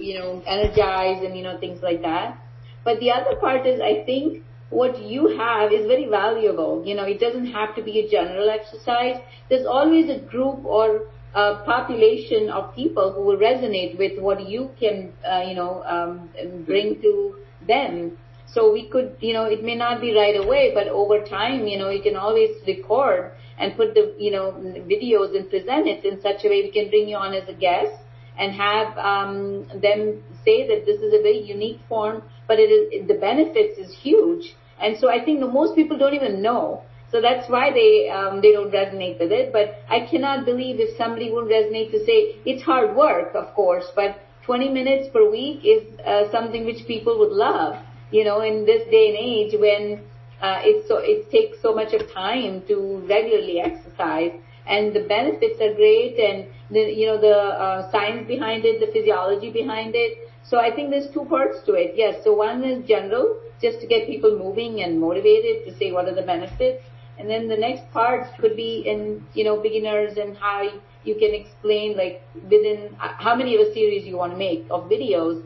energize and, things like that. But the other part is, I think what you have is very valuable. It doesn't have to be a general exercise. There's always a group or a population of people who will resonate with what you can, bring to them. So we could, it may not be right away, but over time, you can always record and put the, videos and present it in such a way we can bring you on as a guest and have them say that this is a very unique form, but the benefits is huge. And so I think most people don't even know. So that's why they don't resonate with it. But I cannot believe if somebody would resonate to say it's hard work, of course, but 20 minutes per week is something which people would love. In this day and age when it takes so much of time to regularly exercise, and the benefits are great, and the science behind it, the physiology behind it. So I think there's two parts to it. Yes. So one is general, just to get people moving and motivated to say what are the benefits, and then the next part could be in beginners and how you can explain like within how many of a series you want to make of videos,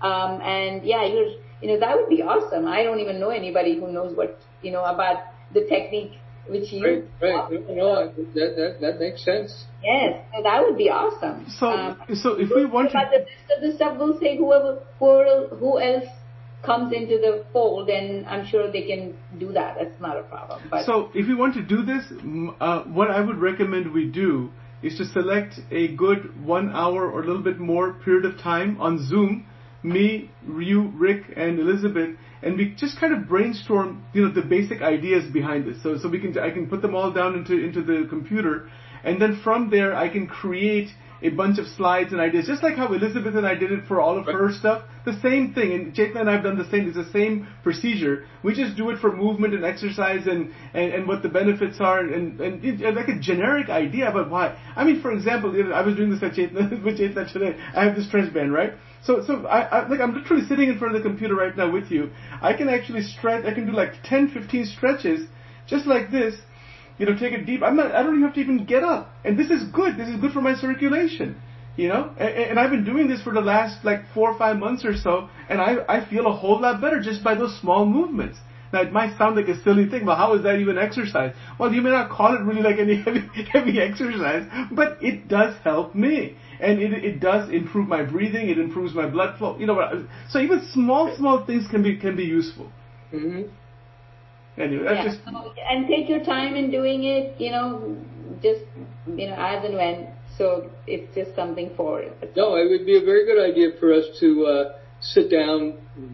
and yeah, that would be awesome. I don't even know anybody who knows what, about the technique which you... Right. No, that makes sense. Yes, so that would be awesome. So if we want to... But the rest of the stuff, we'll say who else comes into the fold, and I'm sure they can do that. That's not a problem. But so if we want to do this, what I would recommend we do is to select a good 1 hour or a little bit more period of time on Zoom, me, you, Rick, and Elizabeth, and we just kind of brainstorm, the basic ideas behind this. So I can put them all down into the computer, and then from there I can create a bunch of slides and ideas, just like how Elizabeth and I did it for all of her stuff. The same thing, and Chaitanya and I have done the same. It's the same procedure. We just do it for movement and exercise and what the benefits are, and like a generic idea about why. I mean, for example, I was doing this with Chaitanya today. I have this stretch band, right? So I'm literally sitting in front of the computer right now with you. I can actually stretch. I can do like 10, 15 stretches, just like this. Take a deep. I don't even have to even get up, and this is good. This is good for my circulation. And I've been doing this for the last like 4 or 5 months or so, and I feel a whole lot better just by those small movements. Now it might sound like a silly thing, but how is that even exercise? Well, you may not call it really like any heavy exercise, but it does help me. And it does improve my breathing. It improves my blood flow. So even small things can be useful. Mm-hmm. Anyway, that's just... And take your time in doing it. Just as and when. So it's just something for it. No, it would be a very good idea for us to sit down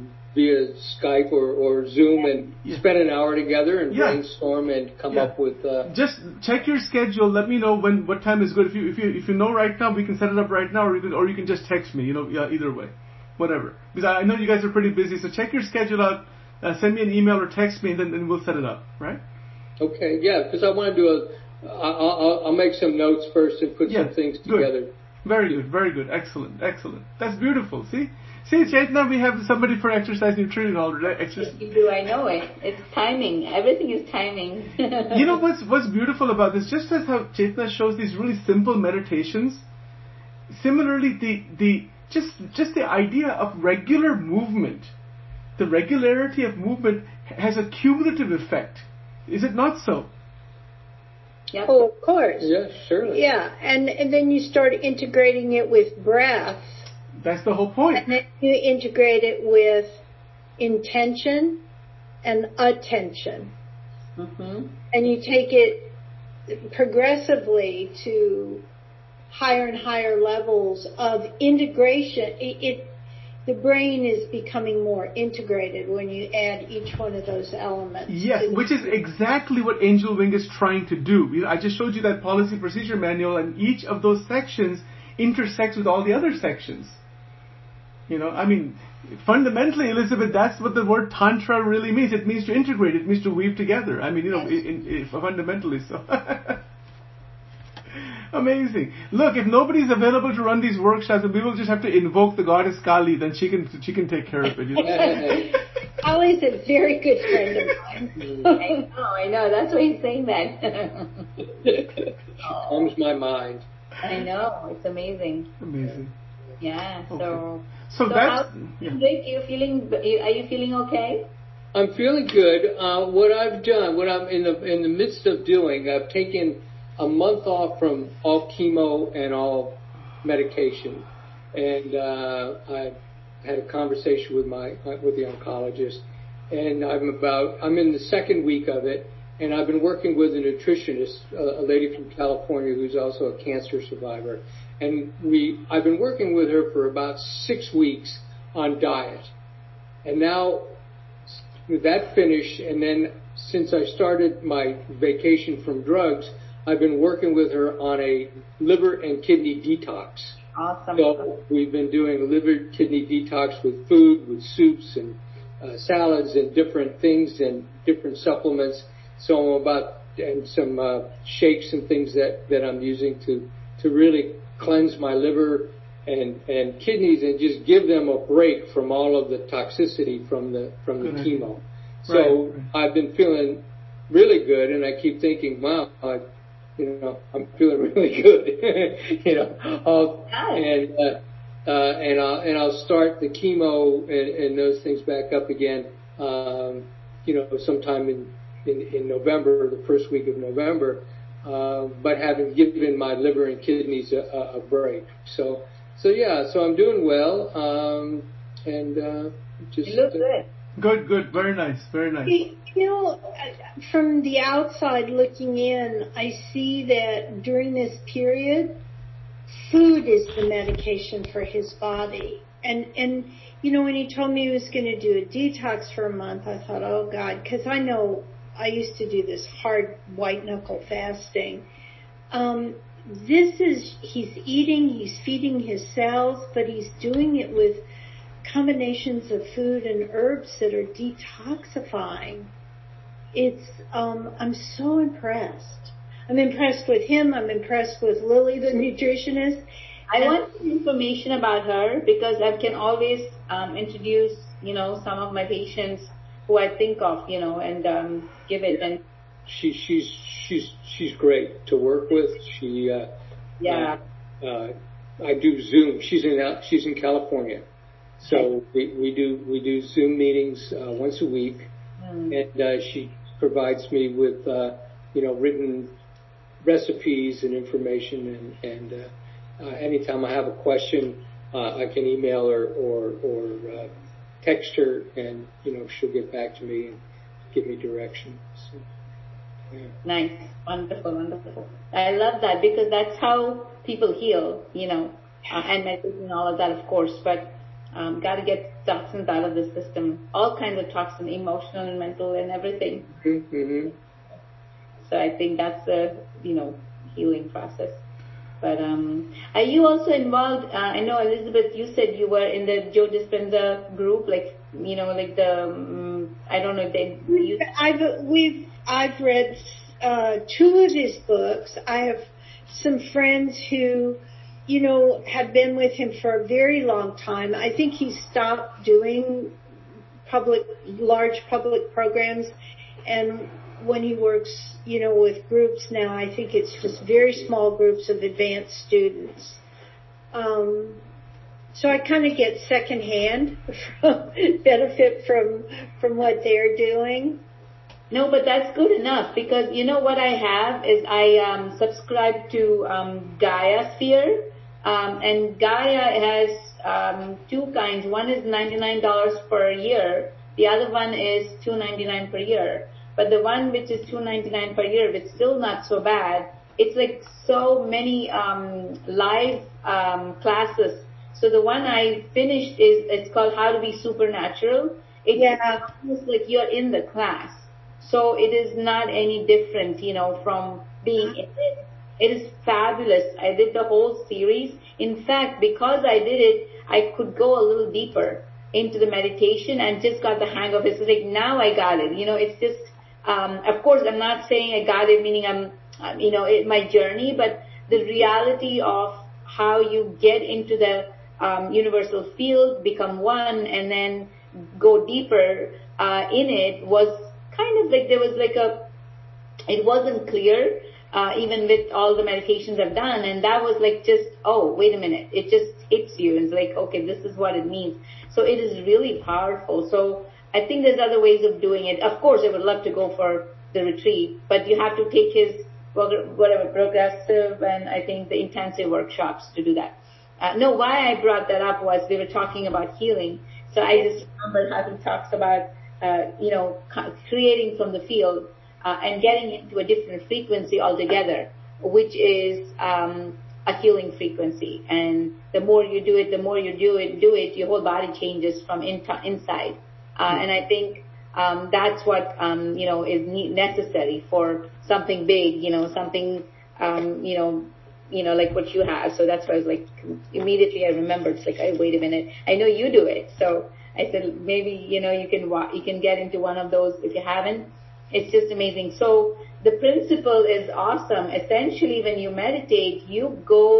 via Skype or Zoom and spend an hour together and brainstorm and come up with... Just check your schedule. Let me know what time is good. If you know right now, we can set it up right now, or you can just text me. Either way, whatever. Because I know you guys are pretty busy, so check your schedule out. Send me an email or text me, and then we'll set it up. Right? Okay. Yeah, because I want to do I'll make some notes first and put some things together. Good. Very good. Excellent. That's beautiful. See, Chaitanya, we have somebody for exercise nutrition already. You do, I know it. It's timing. Everything is timing. What's beautiful about this, just as how Chaitanya shows these really simple meditations, similarly just the idea of regular movement, the regularity of movement has a cumulative effect. Is it not so? Yep. Oh, of course. Yes, surely. Yeah, and then you start integrating it with breath. That's the whole point. And then you integrate it with intention and attention. Mm-hmm. And you take it progressively to higher and higher levels of integration. The brain is becoming more integrated when you add each one of those elements. Yes, which is exactly what Angel Wing is trying to do. I just showed you that policy procedure manual, and each of those sections intersects with all the other sections. Fundamentally, Elizabeth, that's what the word Tantra really means. It means to integrate. It means to weave together. Fundamentally so. Amazing. Look, if nobody's available to run these workshops, we will just have to invoke the goddess Kali. Then she can take care of it. Kali's a very good friend of mine. I know. That's why he's saying that. Calms my mind. I know. It's amazing. Amazing. Yeah. Okay. So that's... Rick, are you feeling okay? I'm feeling good. What I've done, what I'm in the midst of doing, I've taken a month off from all chemo and all medication, and I had a conversation with the oncologist, and I'm in the second week of it, and I've been working with a nutritionist, a lady from California who's also a cancer survivor, and I've been working with her for about 6 weeks on diet, and now with that finished, and then since I started my vacation from drugs, I've been working with her on a liver and kidney detox. Awesome. So we've been doing a liver kidney detox with food, with soups and salads and different things and different supplements. So and some shakes and things that I'm using to really cleanse my liver and kidneys and just give them a break from all of the toxicity from the chemo. So I've been feeling really good, and I keep thinking, wow, I'm feeling really good. And I'll start the chemo and those things back up again. Sometime in November, the first week of November, but having given my liver and kidneys a break. So I'm doing well, and just. You look good. Good. Very nice. From the outside looking in, I see that during this period, food is the medication for his body. And when he told me he was going to do a detox for a month, I thought, oh God, because I know I used to do this hard white knuckle fasting. He's eating, he's feeding his cells, but he's doing it with combinations of food and herbs that are detoxifying. I'm so impressed. I'm impressed with him. I'm impressed with Lily, the nutritionist. I want some information about her because I can always introduce, some of my patients who I think of, and give it. And she's great to work with. I do Zoom. She's in California. So we do Zoom meetings once a week, and she provides me with written recipes and information, and anytime I have a question, I can email her or text her, and she'll get back to me and give me direction. So, yeah. Nice, wonderful. I love that because that's how people heal, and meditation and all of that, of course, but. Got to get toxins out of the system, all kinds of toxins, emotional and mental and everything. Mm-hmm. So I think that's the, healing process. But are you also involved, I know Elizabeth, you said you were in the Joe Dispenza group, I don't know if I've read 2 of his books. I have some friends who have been with him for a very long time. I think he stopped doing large public programs, and when he works, with groups now, I think it's just very small groups of advanced students. So I kind of get secondhand benefit from what they're doing. No, but that's good enough because what I have is I subscribe to Gaia Sphere. And Gaia has 2 kinds. One is $99 per year. The other one is $299 per year. But the one which is $299 per year, which is still not so bad, it's like so many live classes. So the one I finished it's called How to Be Supernatural. It's almost like you're in the class. So it is not any different, from being in it. It is fabulous. I did the whole series. In fact, because I did it, I could go a little deeper into the meditation and just got the hang of it. So like now I got it. It's just, of course, I'm not saying I got it, meaning I'm, my journey, but the reality of how you get into the universal field, become one, and then go deeper in it was kind of like there was like it wasn't clear. even with all the medications I've done. And that was like just, oh, wait a minute. It just hits you. And it's like, okay, this is what it means. So it is really powerful. So I think there's other ways of doing it. Of course, I would love to go for the retreat, but you have to take his whatever progressive and I think the intensive workshops to do that. No, why I brought that up was we were talking about healing. So I just remember how he talks about, creating from the field and getting into a different frequency altogether, which is a healing frequency. And the more you do it, your whole body changes from inside. And I think that's what is necessary for something big, something like what you have. So that's why I was like, immediately I remembered, it's like, hey, wait a minute, I know you do it. So I said, maybe, you can get into one of those if you haven't. It's just amazing. So the principle is awesome. Essentially, when you meditate, you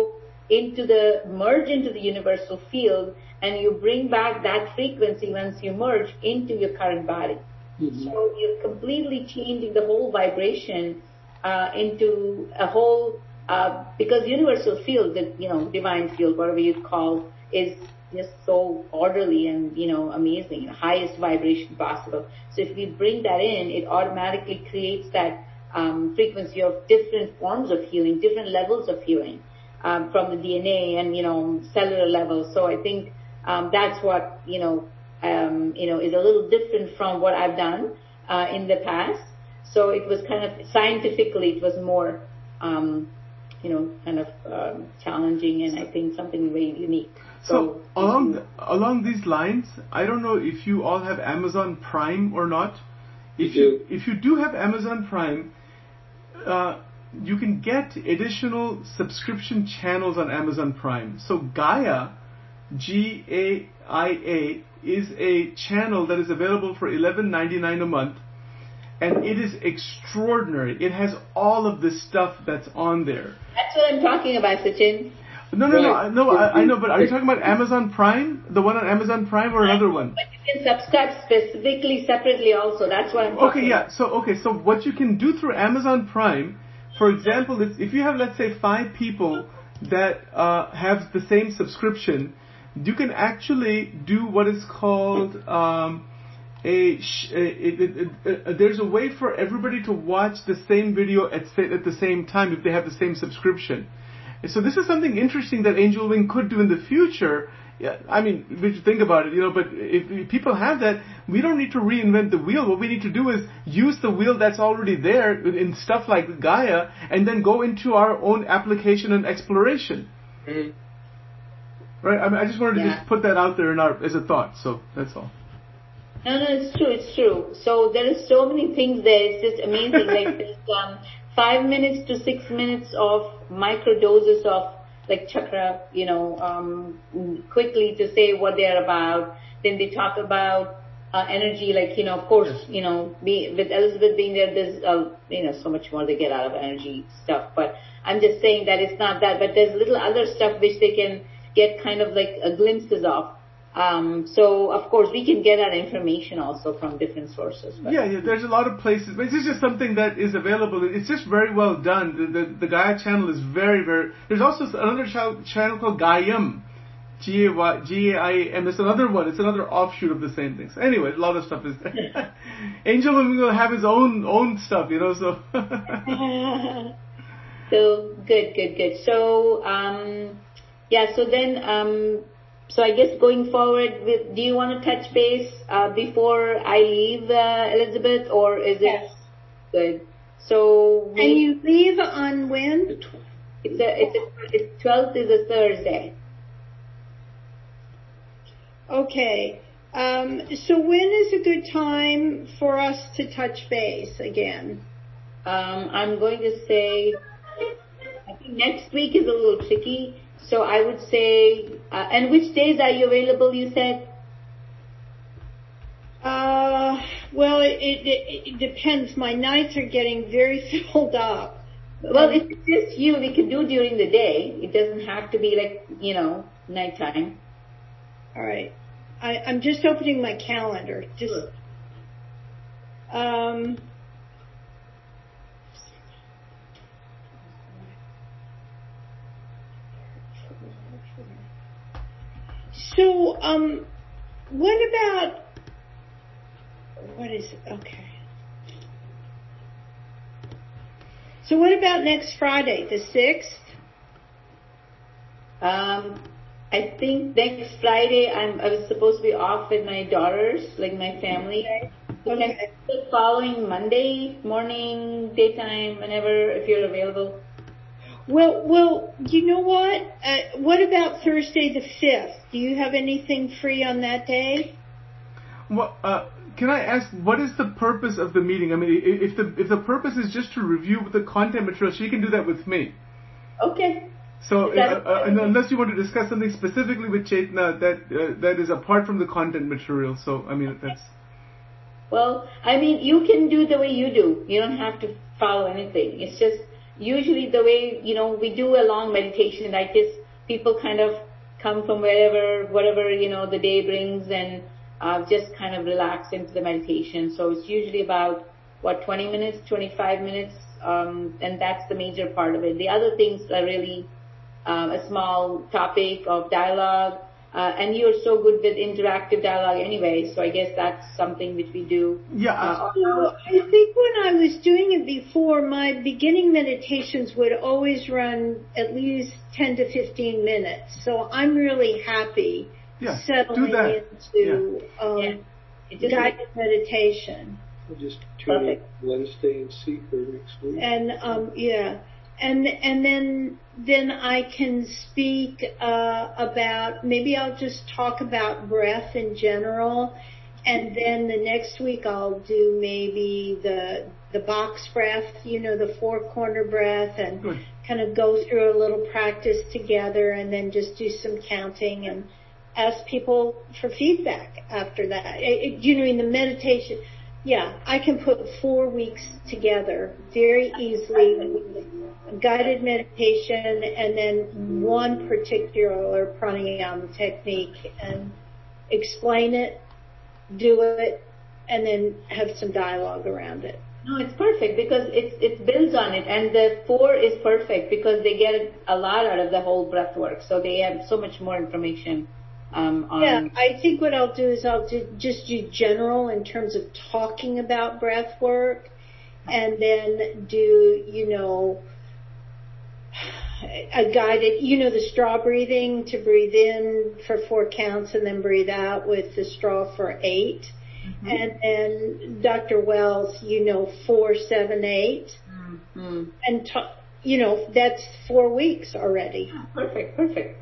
merge into the universal field, and you bring back that frequency once you merge into your current body. Mm-hmm. So you're completely changing the whole vibration into a whole, because universal field, the divine field, whatever you call, is just so orderly and amazing, highest vibration possible. So if we bring that in, it automatically creates that frequency of different forms of healing, different levels of healing from the DNA and cellular level. So I think that's what is a little different from what I've done in the past. So it was kind of scientifically, it was more challenging, and I think something very unique. So along these lines, I don't know if you all have Amazon Prime or not. If you do have Amazon Prime, you can get additional subscription channels on Amazon Prime. So Gaia, Gaia, is a channel that is available for $11.99 a month, and it is extraordinary. It has all of this stuff that's on there. That's what I'm talking about, Sachin. No, I know, but are you talking about Amazon Prime? The one on Amazon Prime or another one? But you can subscribe specifically, separately also. That's what I'm talking about. So what you can do through Amazon Prime, for example, if you have, let's say, 5 people that have the same subscription, you can actually do what is called there's a way for everybody to watch the same video at the same time if they have the same subscription. So this is something interesting that Angel Wing could do in the future. Yeah, I mean, we should think about it, but if people have that, we don't need to reinvent the wheel. What we need to do is use the wheel that's already there in stuff like Gaia, and then go into our own application and exploration. Mm-hmm. Right? I mean, I just wanted to just put that out there as a thought, so that's all. No, it's true. So there are so many things there. It's just amazing. Like there's 5 minutes to 6 minutes of micro doses of like chakra, quickly to say what they're about. Then they talk about energy, like, of course, with Elizabeth being there, there's, so much more they get out of energy stuff. But I'm just saying that it's not that, but there's little other stuff which they can get kind of like glimpses of. So of course we can get our information also from different sources. But. Yeah, there's a lot of places, but it's just something that is available. It's just very well done. The Gaia channel is very, very. There's also another channel called Gaiam, Gaim. It's another one. It's another offshoot of the same thing. So anyway, a lot of stuff is there. Angel will have his own stuff, So. So good. So so then. So I guess going forward, do you want to touch base before I leave, Elizabeth, or is it good? So and you leave on when? It's 12th is a Thursday. Okay. So when is a good time for us to touch base again? I'm going to say, I think next week is a little tricky. So I would say, and which days are you available, you said? Well, it depends. My nights are getting very filled up. Well, if it's just you, we can do during the day. It doesn't have to be like, nighttime. All right. I'm just opening my calendar. Sure. So, what about, what is it? Okay. So what about next Friday, the 6th? I think next Friday I was supposed to be off with my daughters, like my family. Okay. The following Monday morning, daytime, whenever, if you're available. Well, you know what? What about Thursday the 5th? Do you have anything free on that day? Well, can I ask, what is the purpose of the meeting? I mean, if the purpose is just to review the content material, she can do that with me. Okay. So, and unless you want to discuss something specifically with Chetna that is apart from the content material. So, I mean, that's... Well, I mean, you can do the way you do. You don't have to follow anything. It's just usually the way, we do a long meditation like this. People kind of come from whatever, the day brings, and just kind of relax into the meditation. So it's usually about, 20 minutes, 25 minutes, and that's the major part of it. The other things are really a small topic of dialogue, and you're so good with interactive dialogue anyway, so I guess that's something which we do. Yeah. I think when I was doing it before, my beginning meditations would always run at least 10 to 15 minutes. So I'm really happy settling into guided meditation. We'll just tune in Wednesday and see for next week. And and then I can speak about, maybe I'll just talk about breath in general, and then the next week I'll do maybe the box breath, the 4-corner breath, and kind of go through a little practice together, and then just do some counting and ask people for feedback after that. In the meditation, I can put 4 weeks together very easily with guided meditation and then one particular pranayama technique, and explain it, do it, and then have some dialogue around it. No, it's perfect because it builds on it, and the 4 is perfect because they get a lot out of the whole breath work, so they have so much more information. I think what I'll do is I'll just do general in terms of talking about breath work, and then do, a guided, the straw breathing, to breathe in for 4 counts and then breathe out with the straw for 8. Mm-hmm. And then Dr. Wells, 4, 7, 8. Mm-hmm. And, that's 4 weeks already. Perfect.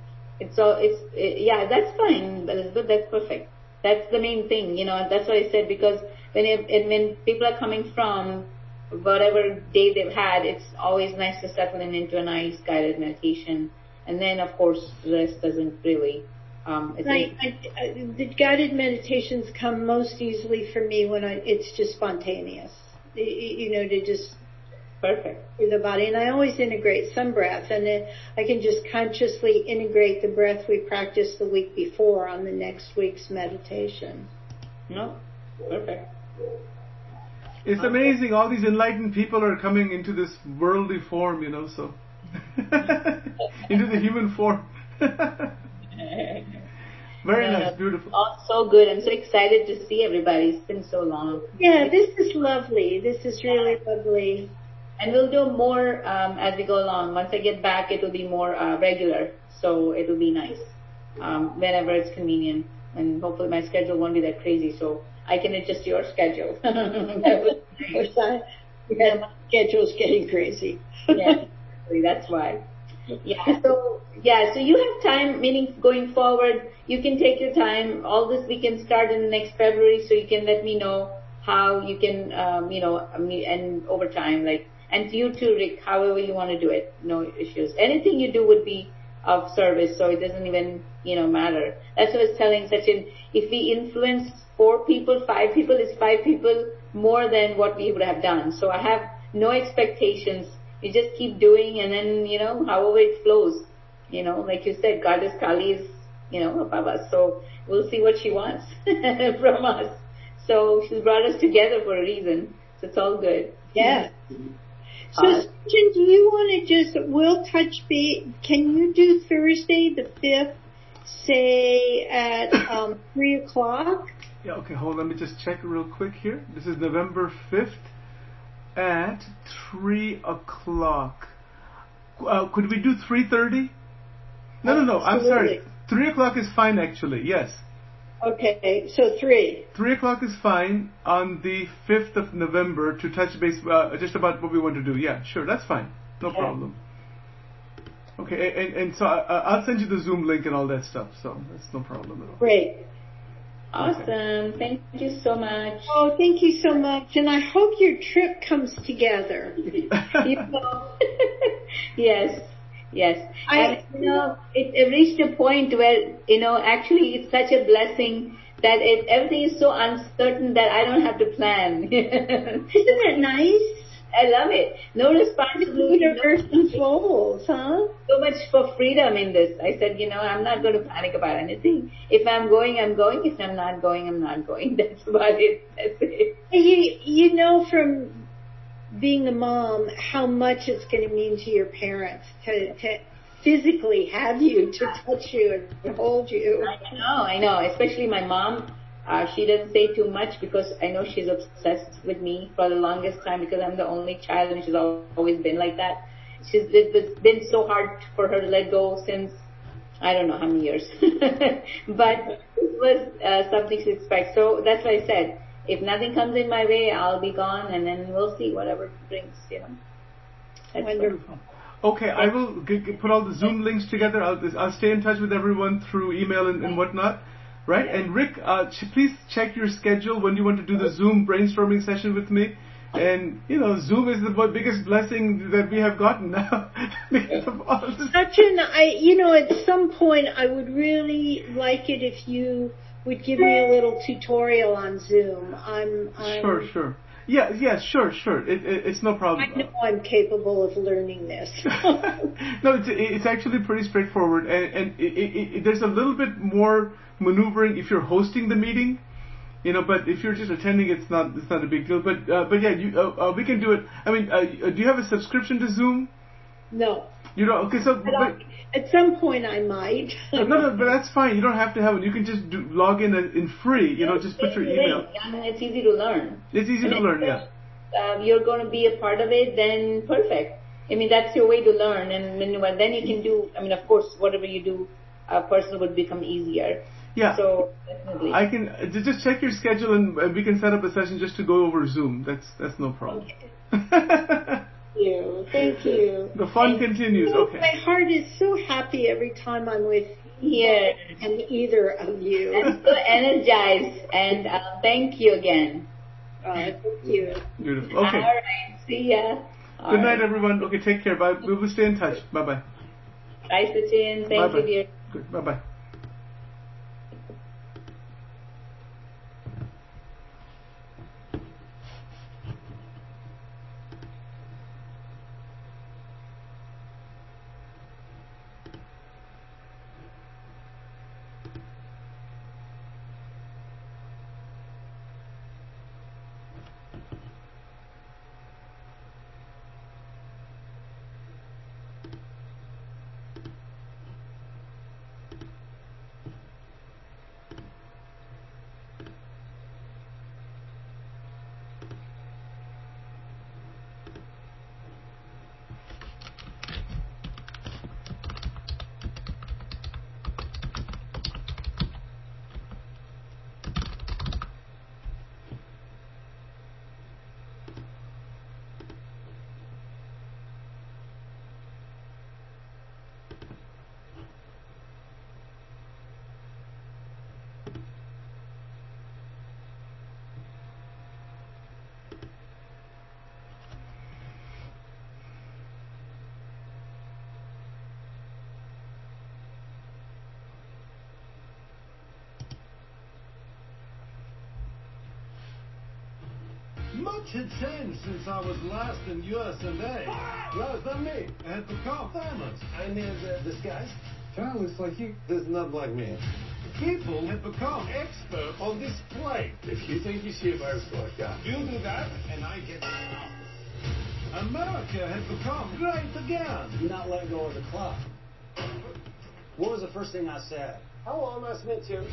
That's fine, Elizabeth, that's perfect. That's the main thing, that's what I said, because when people are coming from whatever day they've had, it's always nice to settle into a nice guided meditation, and then of course the rest doesn't really. The guided meditations come most easily for me when it's just spontaneous, to just perfect through the body, and I always integrate some breath, and then I can just consciously integrate the breath we practiced the week before on the next week's meditation. No, perfect. It's amazing. All these enlightened people are coming into this worldly form, so into the human form. Very nice, beautiful. Oh, so good. I'm so excited to see everybody. It's been so long. Yeah, this is lovely. This is really lovely. And we'll do more as we go along. Once I get back, it will be more regular. So it will be nice whenever it's convenient. And hopefully my schedule won't be that crazy, so I can adjust your schedule. My schedule's getting crazy. Yeah, that's why. So you have time, meaning going forward, you can take your time. All this we can start in the next February, so you can let me know how you can, and over time, and you too, Rick, however you want to do it, no issues. Anything you do would be of service, so it doesn't even, matter. That's what I was telling Sachin. If we influence 4 people, 5 people, is 5 people more than what we would have done. So I have no expectations. You just keep doing, and then, however it flows. Like you said, Goddess Kali is, above us. So we'll see what she wants from us. So she's brought us together for a reason. So it's all good. Yeah. So, Sachin, do you want to we'll touch base, can you do Thursday the 5th say at 3 o'clock. Yeah, okay, hold on. Let me just check real quick here. This is November 5th at 3 o'clock. Could we do 3:30? No, I'm sorry. 3 o'clock is fine, actually, yes. Okay, so 3. 3 o'clock is fine on the 5th of November to touch base just about what we want to do. Yeah, sure, that's fine. No problem. Okay, and so I'll send you the Zoom link and all that stuff, so that's no problem at all. Great. Awesome. Okay. Thank you so much. Oh, thank you so much. And I hope your trip comes together. You know, yes. It reached a point where, actually it's such a blessing that everything is so uncertain that I don't have to plan. Isn't it nice? I love it. No responsibility. Universe unfolds, huh? So much for freedom in this. I said, I'm not going to panic about anything. If I'm going, I'm going. If I'm not going, I'm not going. That's about it. That's it. You know from being a mom how much it's going to mean to your parents to physically have you, to touch you and hold you. I know. Especially my mom. She doesn't say too much because I know she's obsessed with me for the longest time because I'm the only child and she's always been like that. It's been so hard for her to let go since I don't know how many years. But it was something to expect. So that's why I said, if nothing comes in my way, I'll be gone and then we'll see whatever it brings, That's wonderful. Okay, I will put all the Zoom links together. I'll stay in touch with everyone through email and whatnot. Right? And Rick, please check your schedule when you want to do the Zoom brainstorming session with me. And, Zoom is the biggest blessing that we have gotten now. Because of all this. Sachin, at some point I would really like it if you would give me a little tutorial on Zoom. Sure. Yeah, sure. It's no problem. I know I'm capable of learning this. No, it's actually pretty straightforward. And there's a little bit more maneuvering if you're hosting the meeting, but if you're just attending, it's not a big deal. But yeah, we can do it. I mean, do you have a subscription to Zoom? No. You don't. Okay, so but at some point I might. No, but that's fine. You don't have to have one. You can just log in free. Just put your email. It's easy to learn. It's easy to learn. Yeah. You're going to be a part of it, then perfect. I mean, that's your way to learn, and then you can do. I mean, of course, whatever you do, personal would become easier. Yeah. So definitely. I can just check your schedule and we can set up a session just to go over Zoom. That's no problem. Okay. Thank you. The fun continues. Okay. My heart is so happy every time I'm with you and either of you. I'm so energized, and thank you again. Thank you. Beautiful. Okay. All right. See ya. Good night, everyone. Okay, take care. Bye. We will stay in touch. Bye-bye. Bye, Sachin. Thank you, dear. Good. Bye-bye. Much had changed since I was last in US&A. No, it's not me. It had become famous. I'm this guy. John looks like you. Does not like me. People had become expert on display. If you think you see a virus, You do that, and I get out. America had become great again. Do not let go of the clock. What was the first thing I said? How long last minute, Tim?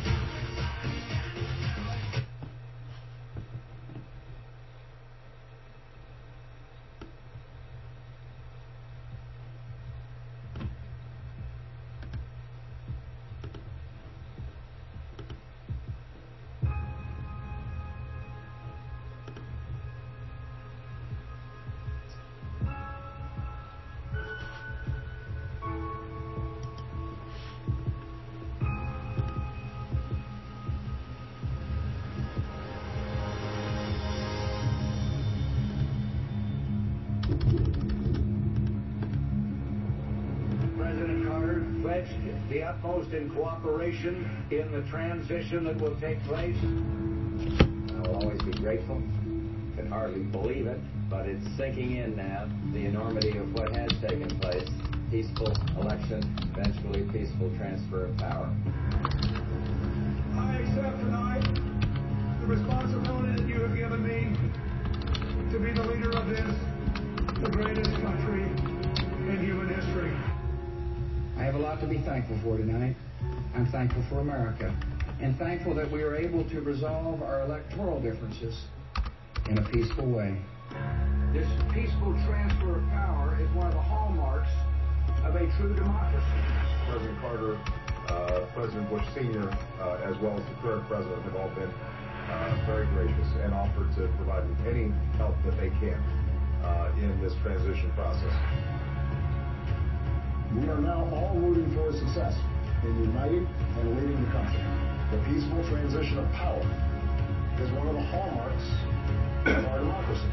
President Carter pledged the utmost in cooperation in the transition that will take place. I will always be grateful. Can hardly believe it, but it's sinking in now, the enormity of what has taken place. Peaceful election, eventually peaceful transfer of power. I accept tonight the responsibility that you have given me to be the leader of this, the greatest country in human history. I have a lot to be thankful for tonight. I'm thankful for America, and thankful that we are able to resolve our electoral differences in a peaceful way. This peaceful transfer of power is one of the hallmarks of a true democracy. President Carter, President Bush Sr., as well as the current president have all been very gracious and offered to provide any help that they can in this transition process. We are now all rooting for his success in uniting and leading the country. The peaceful transition of power is one of the hallmarks of our democracy.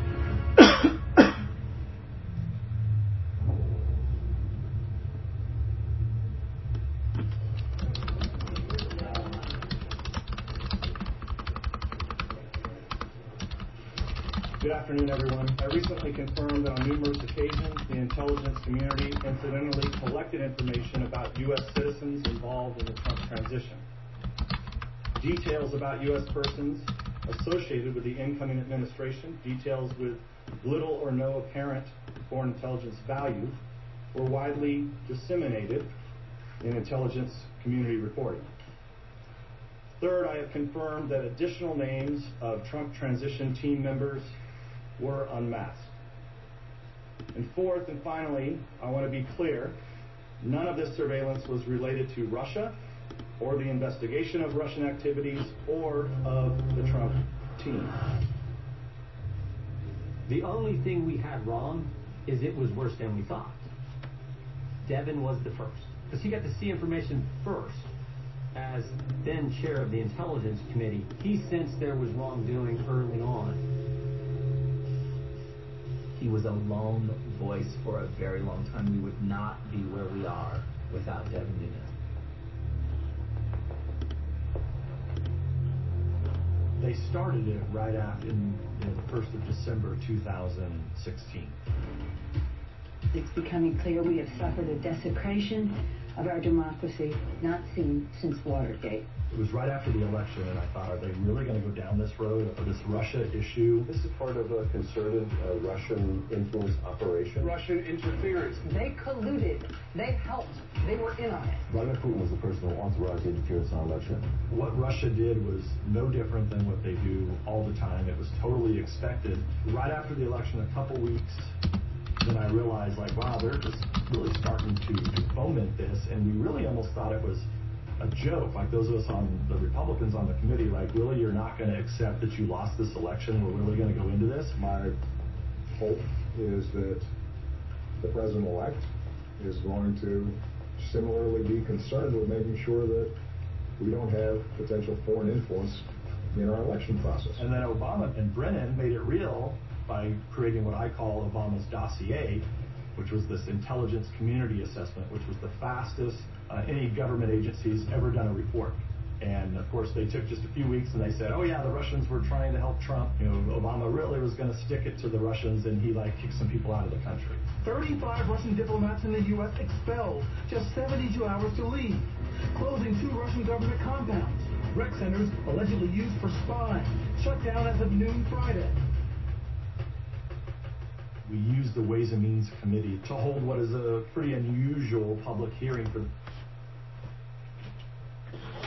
Good afternoon, everyone. I recently confirmed that on numerous occasions, the intelligence community incidentally collected information about U.S. citizens involved in the Trump transition. Details about U.S. persons associated with the incoming administration, details with little or no apparent foreign intelligence value, were widely disseminated in intelligence community reporting. Third, I have confirmed that additional names of Trump transition team members were unmasked. And fourth and finally, I want to be clear, none of this surveillance was related to Russia or the investigation of Russian activities or of the Trump team. The only thing we had wrong is it was worse than we thought. Devin was the first, because he got to see information first. As then chair of the Intelligence Committee, he sensed there was wrongdoing early on. He was a lone voice for a very long time. We would not be where we are without Devin Nunes. They started it right after the 1st of December 2016. It's becoming clear we have suffered a desecration of our democracy not seen since Watergate. It was right after the election, and I thought, are they really going to go down this road of this Russia issue? This is part of a concerted Russian influence operation. Russian interference. They colluded. They helped. They were in on it. Vladimir Putin was the person who authorized the interference in our election. What Russia did was no different than what they do all the time. It was totally expected. Right after the election, a couple weeks, then I realized, like, wow, they're just really starting to foment this, and we really almost thought it was a joke, like those of us on the Republicans on the committee, like, really, you're not going to accept that you lost this election? We're really going to go into this? My hope is that the president-elect is going to similarly be concerned with making sure that we don't have potential foreign influence in our election process. And then Obama and Brennan made it real by creating what I call Obama's dossier, which was this intelligence community assessment, which was the fastest any government agency's ever done a report. And of course, they took just a few weeks and they said, oh yeah, the Russians were trying to help Trump. You know, Obama really was going to stick it to the Russians, and he kicked some people out of the country. 35 Russian diplomats in the U.S. expelled, just 72 hours to leave, closing 2 Russian government compounds, rec centers allegedly used for spying, shut down as of noon Friday. We used the Ways and Means Committee to hold what is a pretty unusual public hearing for